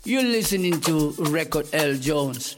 You're listening to Record L. Jones.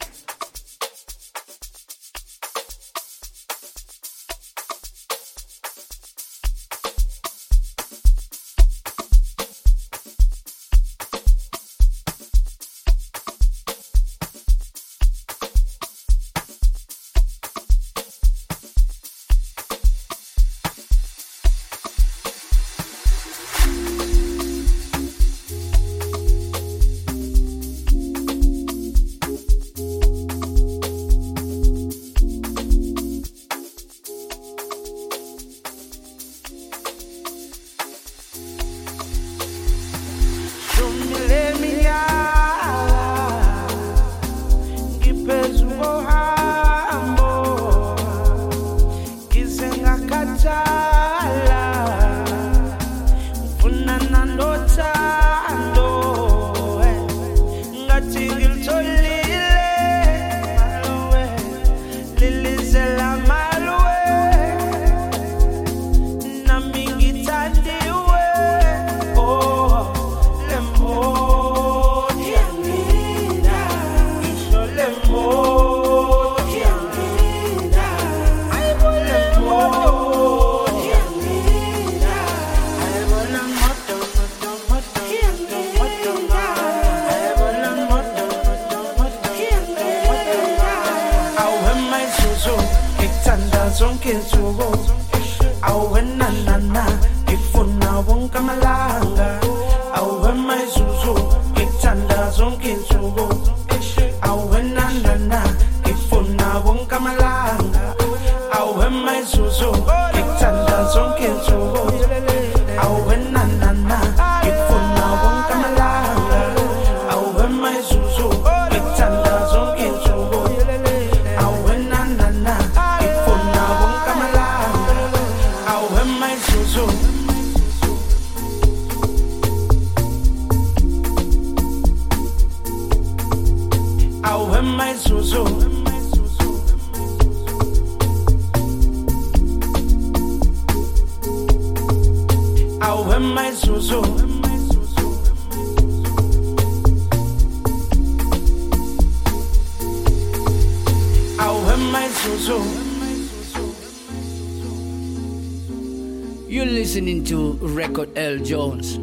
You're listening to Record L. Jones.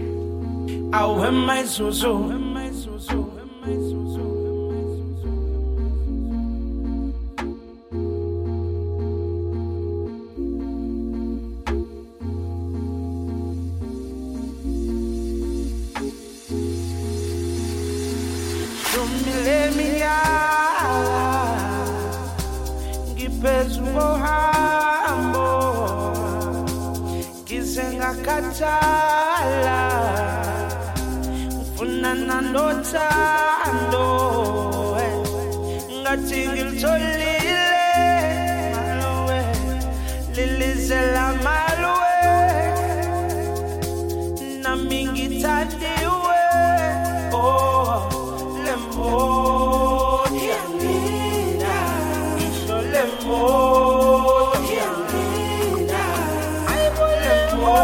Katala Funana notando Ngati ngiltolile Malwe Lilizela malwe Namingi tadiwe Oh Lemo Tiamina Isho lemo Tiamina Aibo lemo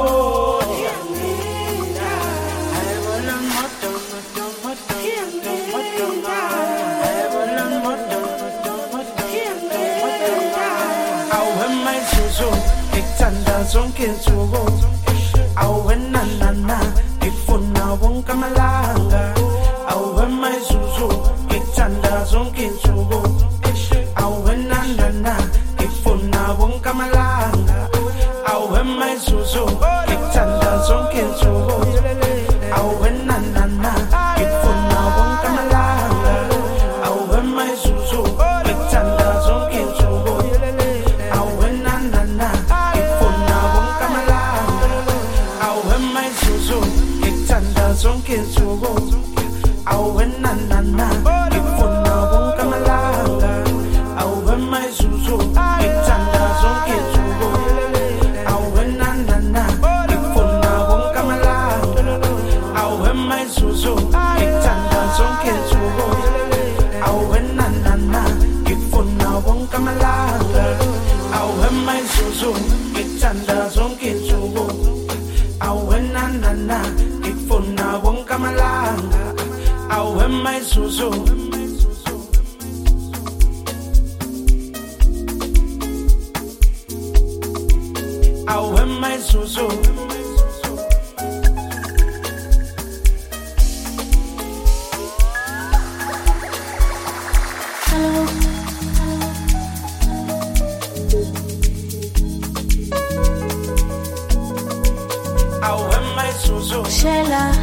Zonke sugo awe nanana ifuna wonka malanga awe maisuzu itanda zonke sugo awe nanana ifuna wonka malanga awe maisuzu itanda zonke sugo awe nanana ifuna wonka malanga awe maisuzu itanda zonke sugo awe nanana zonke sugo awe nanana ifuna wonka malanga awe maisuzu itanda zonke sugo awe nanana Zuzu. Awe my Zuzu. Awe my Zuzu. Sheila.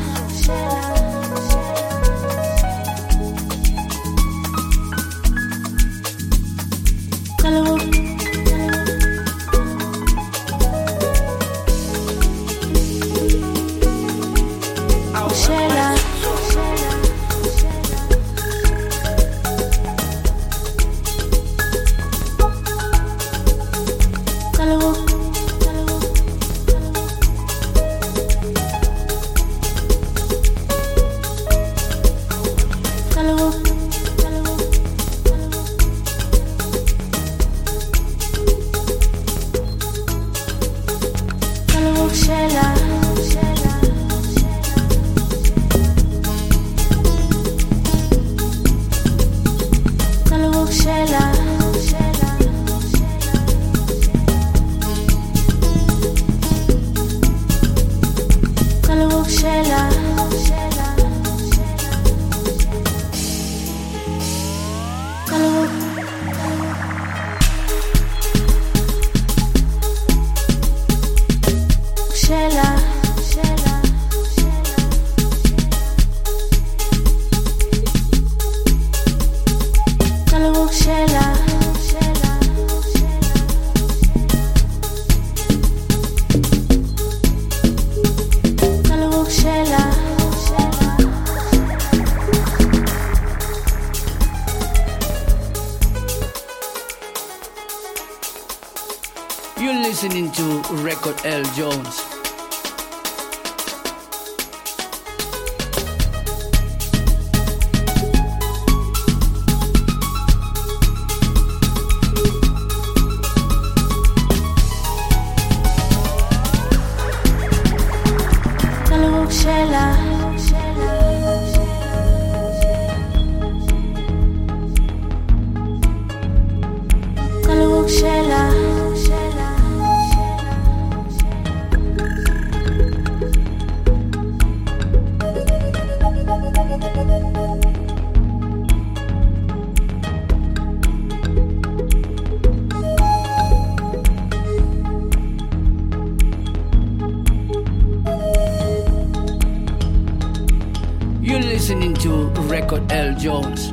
You're listening to Record L. Jones. You're listening to Record L. Jones.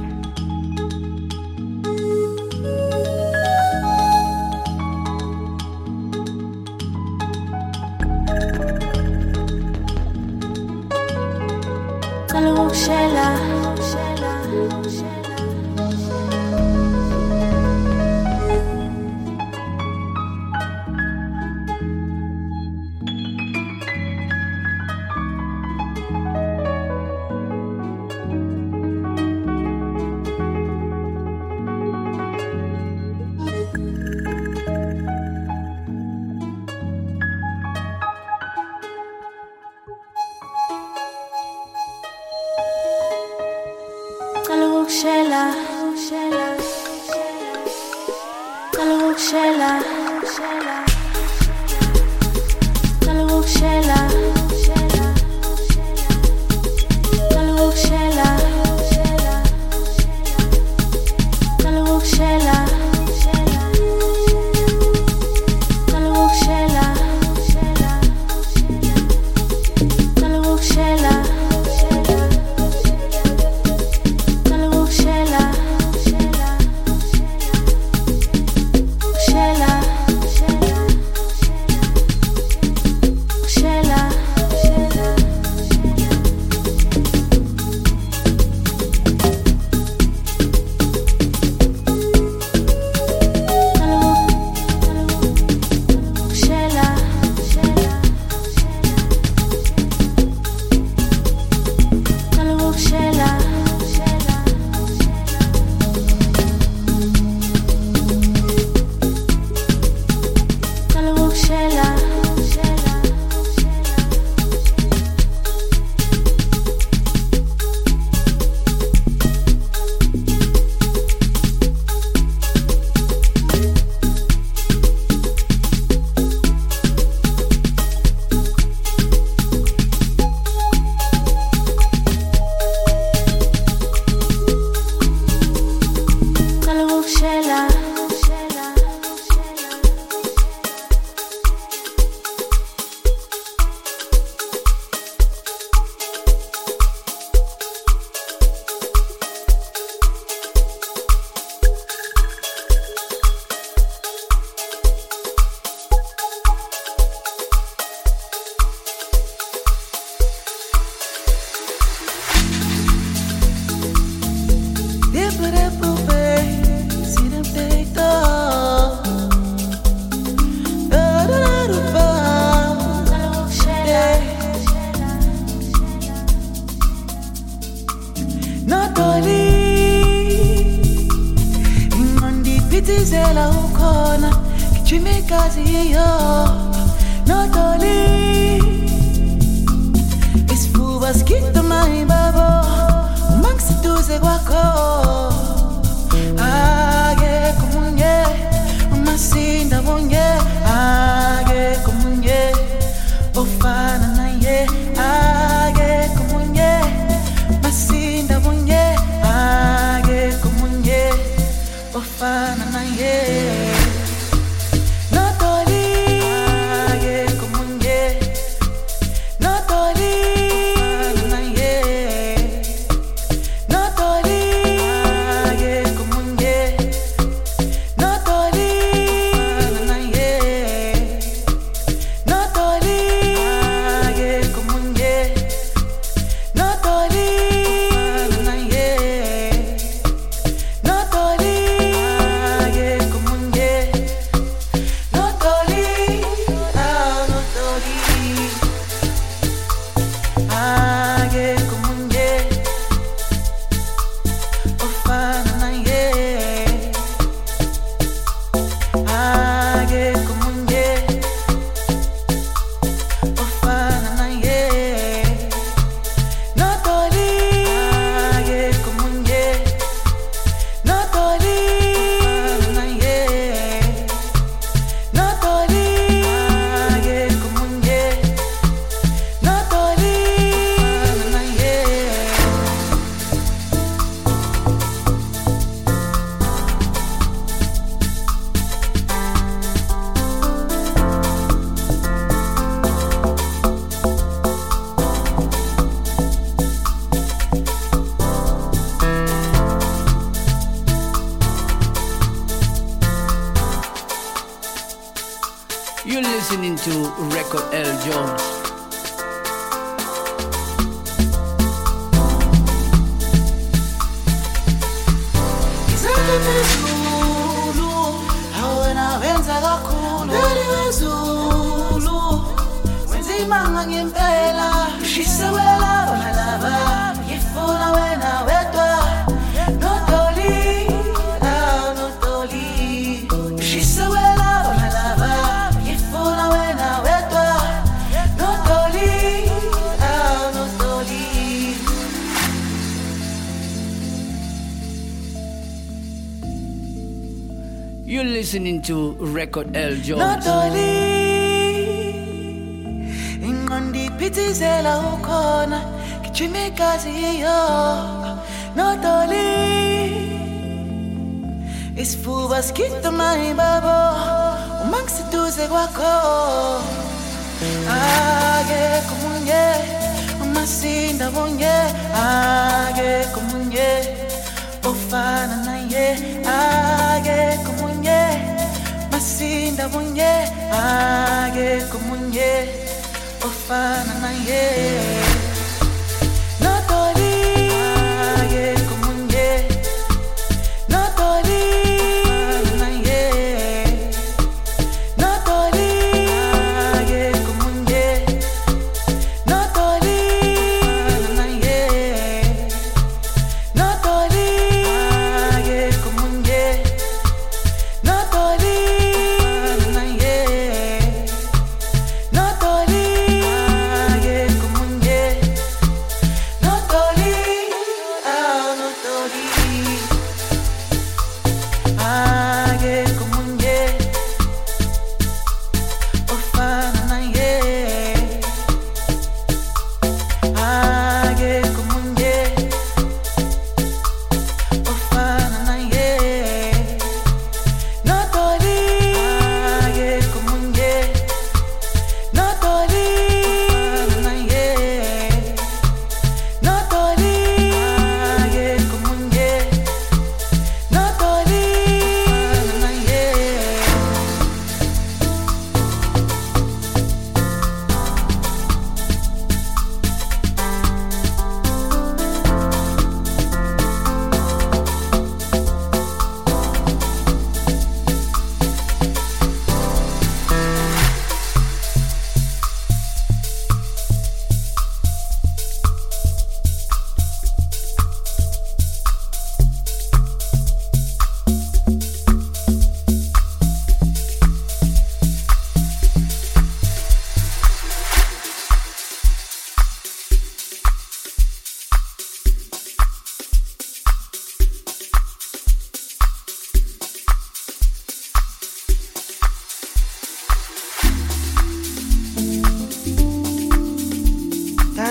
Sheila. Chimekazi yo notoli isifuba skito maibabo umangisiduze kwakho ake kumunye umasinda munye ake kumunye ofana naye ake kumunye masinda munye ake kumunye ofana naye You're listening to Record L. Jones. You're listening to Record L. Jones. Notoli inqondi phithizela ukhona kichimekazi yo notoli isifuba skito maibabo umangisiduze kwakho ake kumunye umasinda munye ake kumunye ofana naye ake kumunye masinda munye ake kumunye ofana naye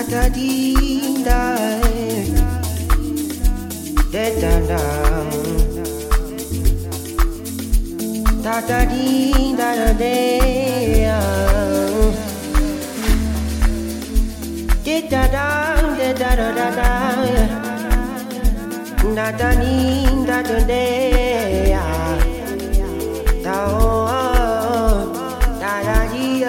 da dee da da da da da dee da da da da da da da da da da dee da da da da da dee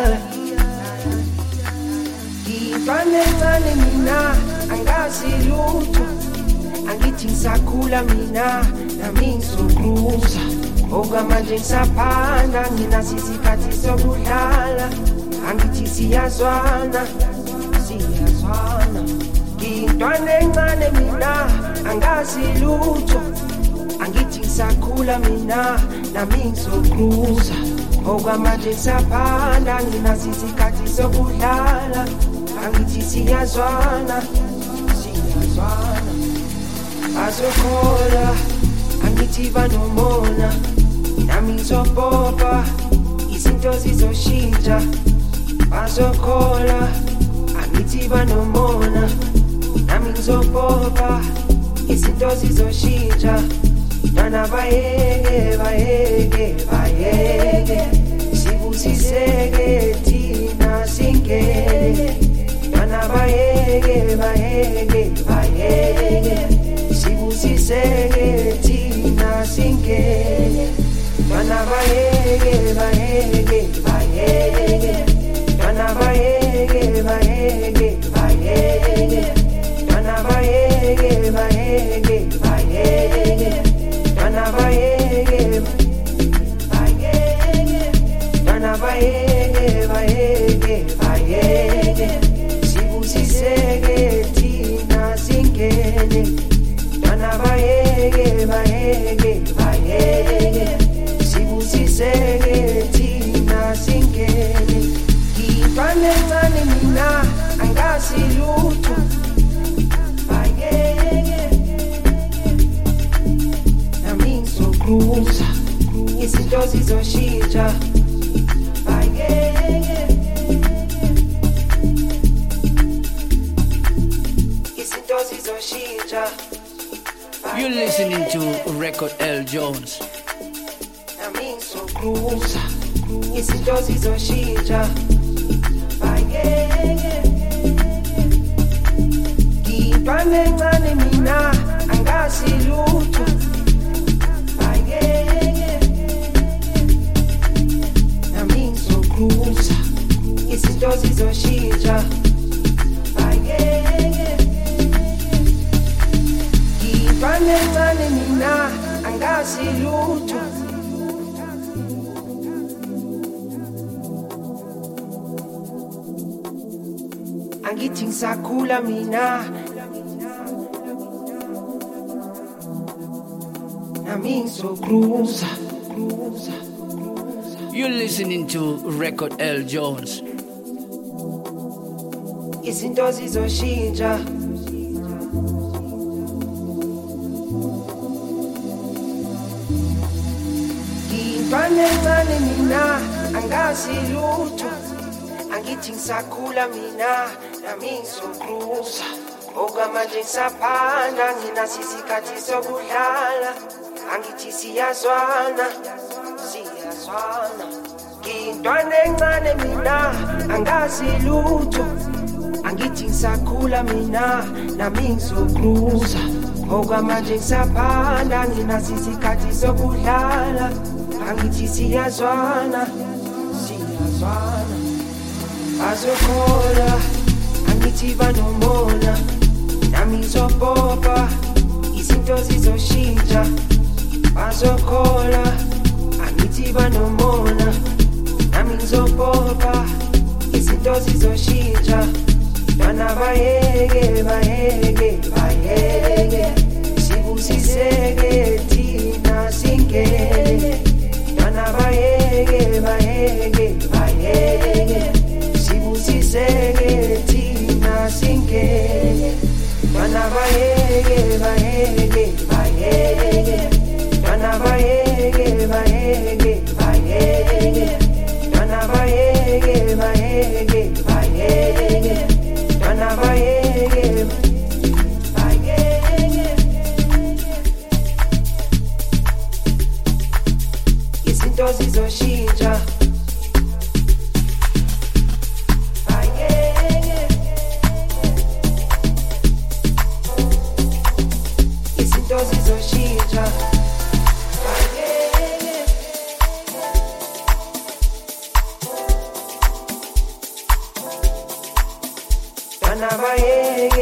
Ngane mina angazi lutho angithi ngisakhula mina nami ngizokruza okwamanje ngisaphanda nginaso isikhathi sokudlala angithi siyazwana ngintwana encane mina angazi lutho angithi ngisakhula mina nami ngizokruza okwamanje ngisaphanda nginaso isikhathi sokudlala angithi siyazwana azokhola angithi banomona nami ngizopopa izinto zizoshintsha azokhola angithi banomona nami ngizopopa izinto zizoshintsha bana bayeke sibusiseke thina singeke bana bayeke sibusiseke thina singeke bana bayeke bana bayeke bana bayeke bana bayeke sibusiseke thina singene bana bayeke sibusiseke thina singene ngintwana encane mina angazi lutho bayeke nami ngizokruza izinto zizoshintsha You're listening to Record L. Jones. Nami ngizokruza izinto zizoshintsha ngintwana encane mina angazi lutho nami ngizokruza izinto zizoshintsha ngintwana encane mina angazi lutho angithi ngisakhula mina nami ngizokruza You're listening to Record L. Jones. izinto zizoshintsha ngintwana encane mina angazi lutho angithi ngisakhula mina nami ngizokruza okwamanje ngisaphanda nginaso isikhathi sokudlala angithi siyazwana ngintwana encane mina angazi lutho angithi ngisakhula mina nami ngizokruza okwamanje ngisaphanda nginaso isikhathi sokudlala angithi siyazwana azokhola angithi banomona nami ngizopopa izinto zizoshintsha azokhola angithi banomona nami ngizopopa izinto zizoshintsha bana bayeke sibusiseke thina singene bana bayeke sibusiseke thina singene bana bayeke bana bayeke bana bayeke bana bayeke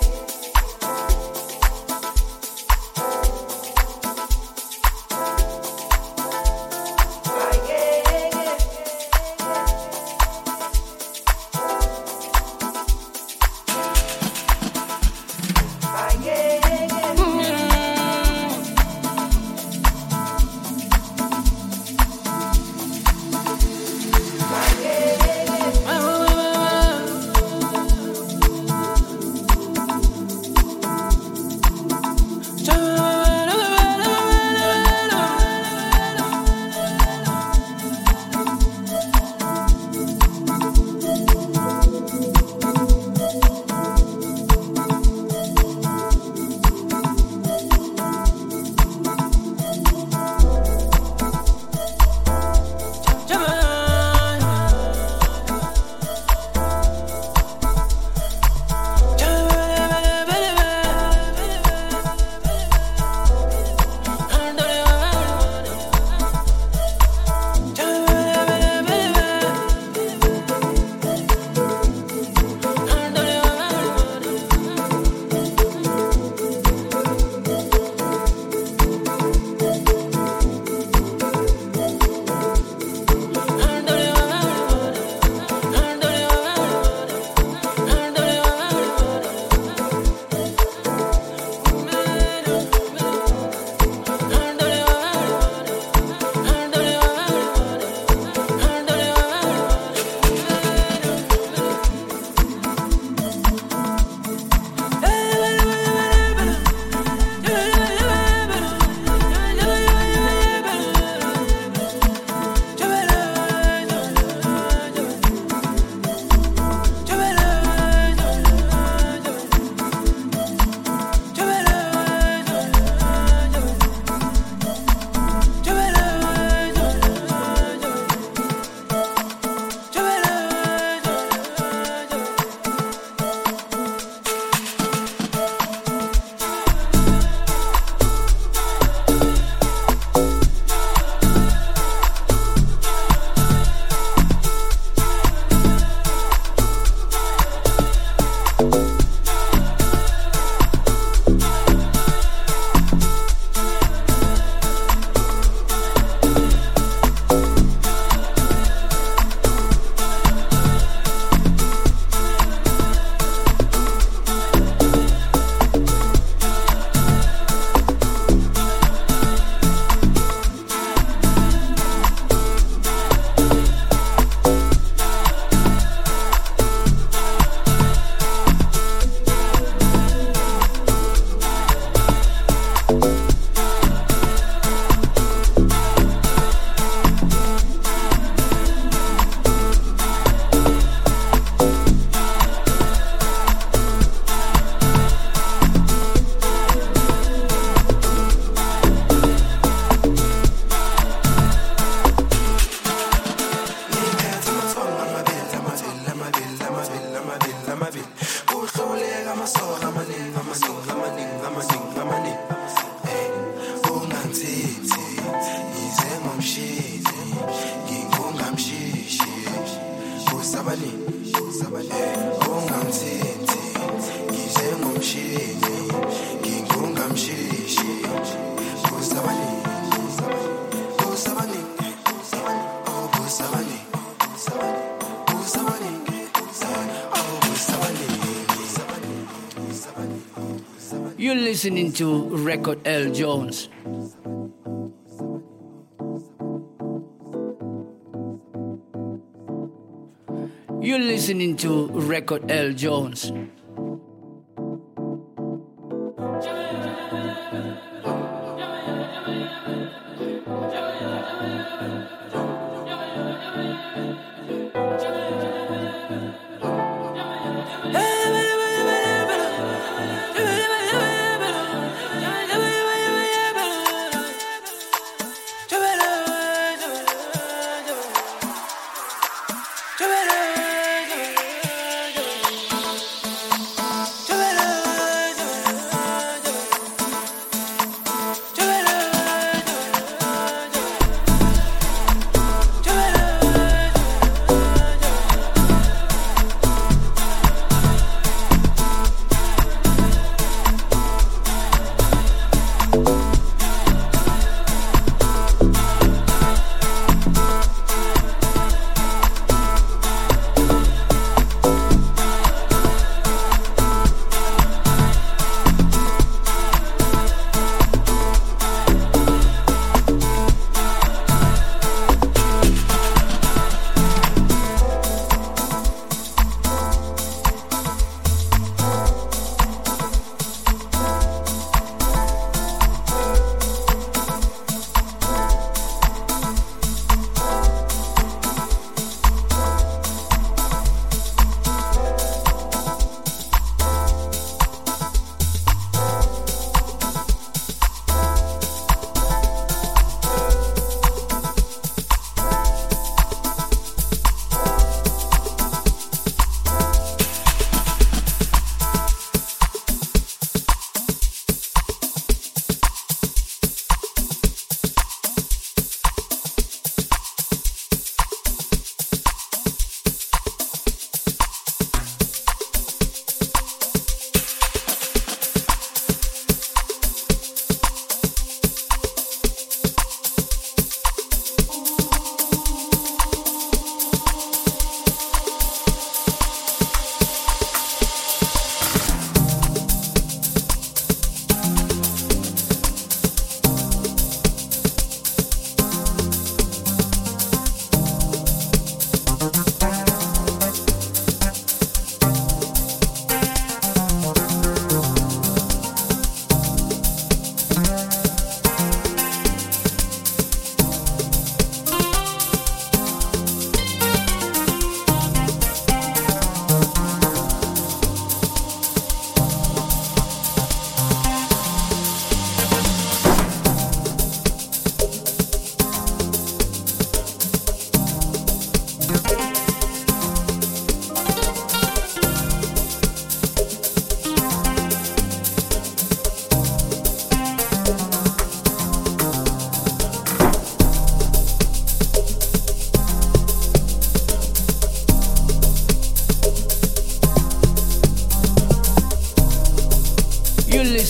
You're listening to Record L. Jones. You're listening to Record L. Jones.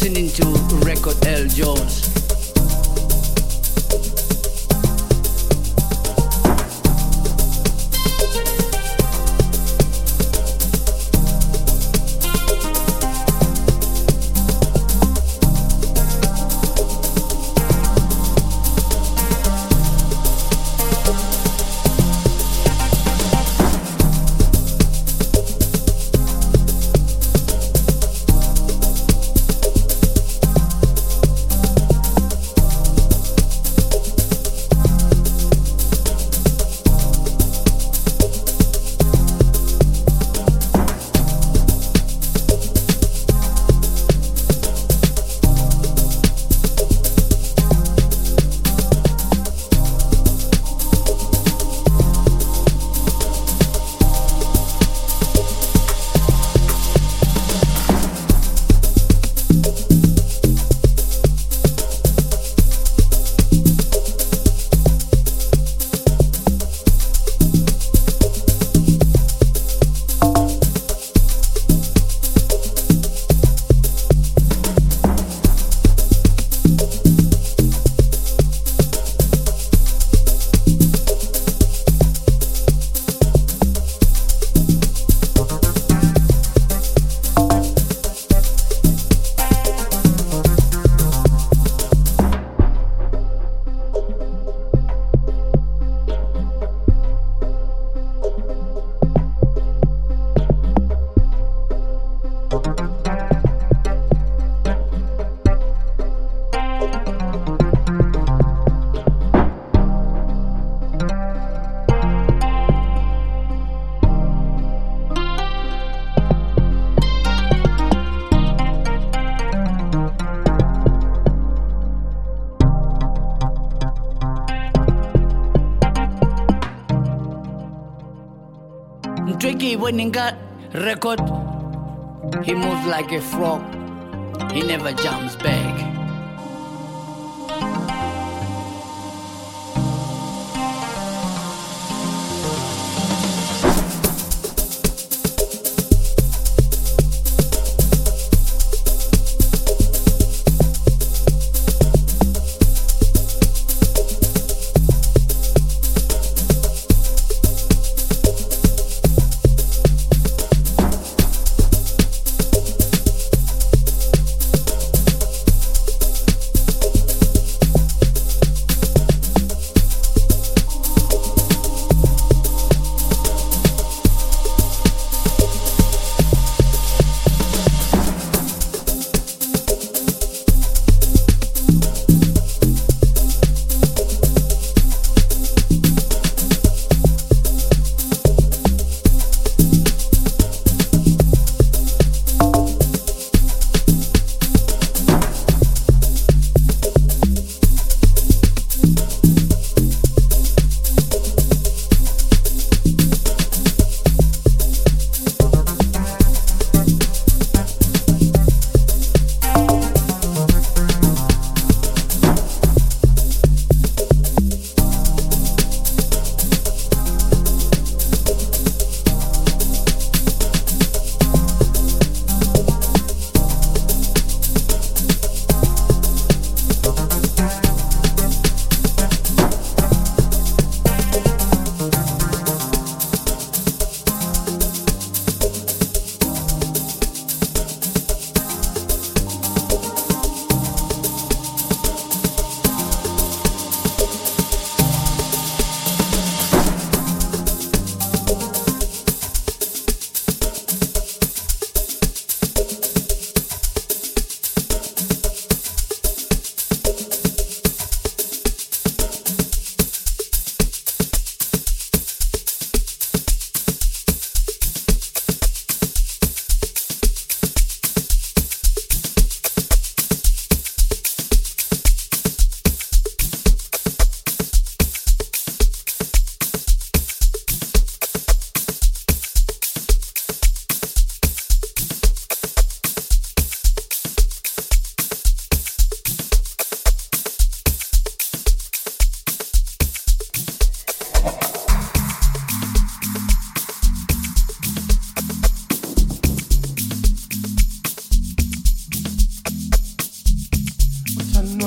listening to Record L. Jones. Tricky when he got record, he moves like a frog. He never jumps back.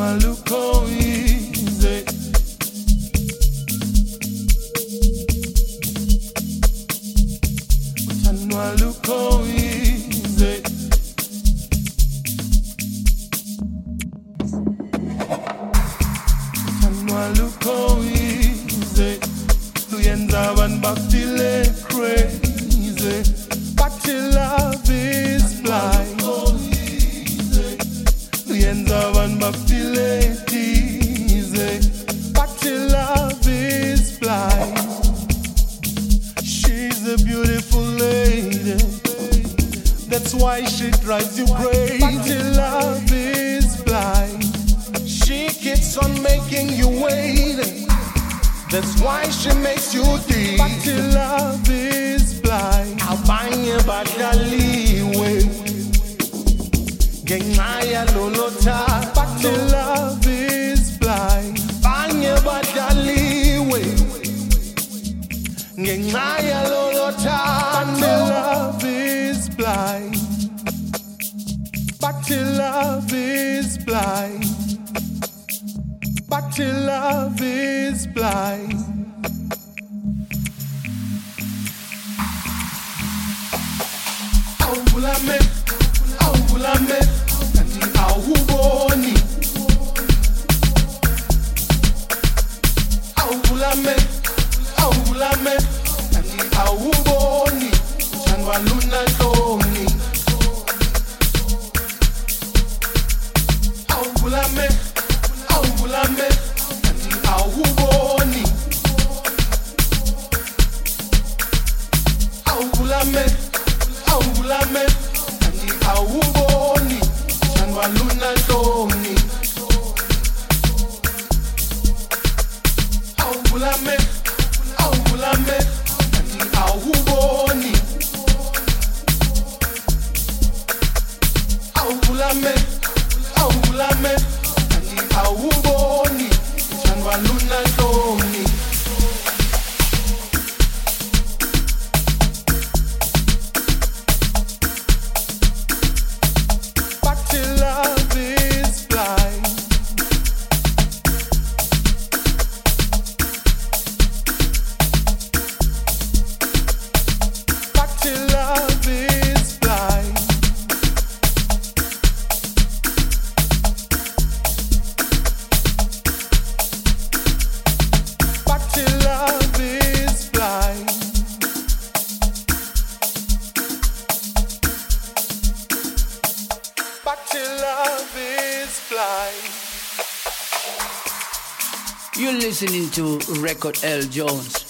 You're listening to Record L. Jones.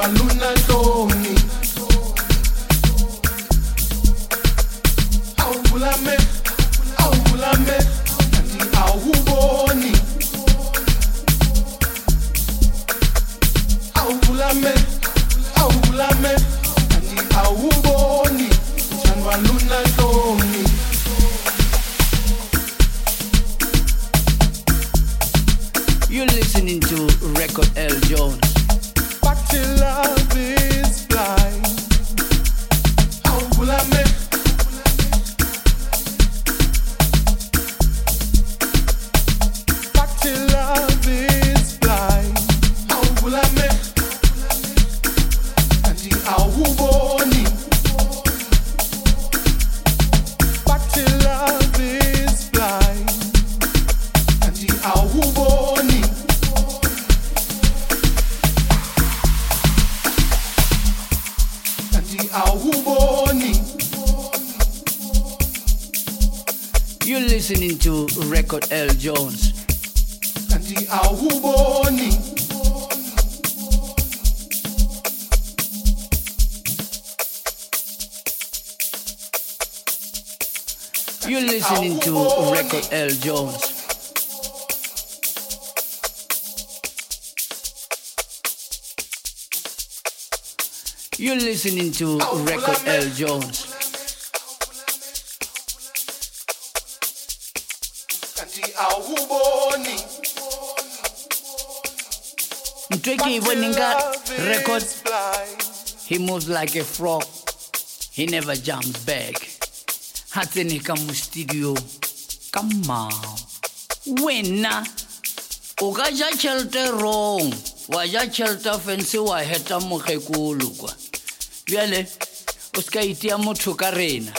luna ntoni awubulame kanti awuboni awubulame kanti awuboni uthandwa luna ntoni. You're listening to Record L. Jones. But till love is blind. Awubulame. But till love is blind. Awubulame. Kanti awuboni. But till love is blind. Kanti awuboni. Awuboni. You're listening to Record L. Jones. Kanti awuboni. You're listening to Record L. Jones. You're listening to Record L. Jones. Kanti awuboni. Mtweki Iboninga record. He moves like a frog. He never jumps back. Hatseni kamu studio. Kama. Wena. Ukaja shelter wrong. Waja shelter fence wa heta mokekulu kwa. Bjale o ska itia motho ka rena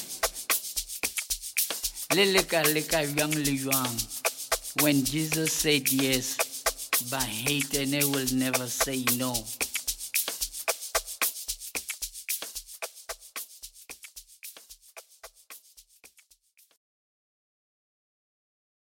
le leka bjang le bjang. When Jesus said yes, but hate and they will never say no.